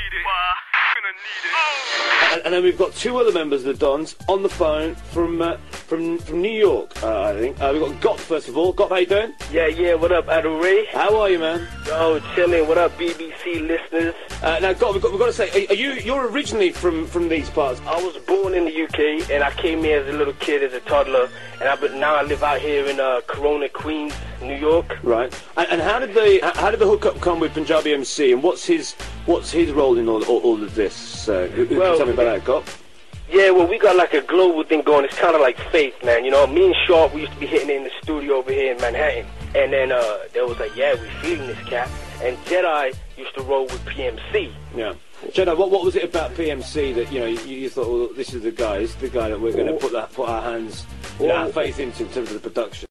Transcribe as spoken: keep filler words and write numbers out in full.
need it. Gonna need it. Oh. And, and then we've got two other members of the Dons on the phone from uh, from from New York, uh, I think. Uh, we've got Gop first of all. Gop, how you doing? Yeah, yeah, what up, Adil Ray? How are you, man? Yo, chilling. What up, B B C listeners? Uh, now, Gop, we've got, we've got to say, are, are you you're originally from from these parts? I was born in the U K, and I came here as a little kid, as a toddler, and I, but now I live out here in uh, Corona, Queens, New York. Right. And, and how did the how did the hookup come with Punjabi M C, and what's his what's his role in all all, all of this? Uh, who, who Well, can tell me about that, Gop? Yeah, well, we got like a global thing going. It's kind of like Faith, man. You know, me and Sharp, we used to be hitting it in the studio over here in Manhattan. And then uh, there was like, yeah, we feeling this cat. And Jedi used to roll with P M C. Yeah. Jedi, what what was it about P M C that you know you, you thought, well, this is the guy, this is the guy that we're going to put that put our hands, you know, our faith into in terms of the production?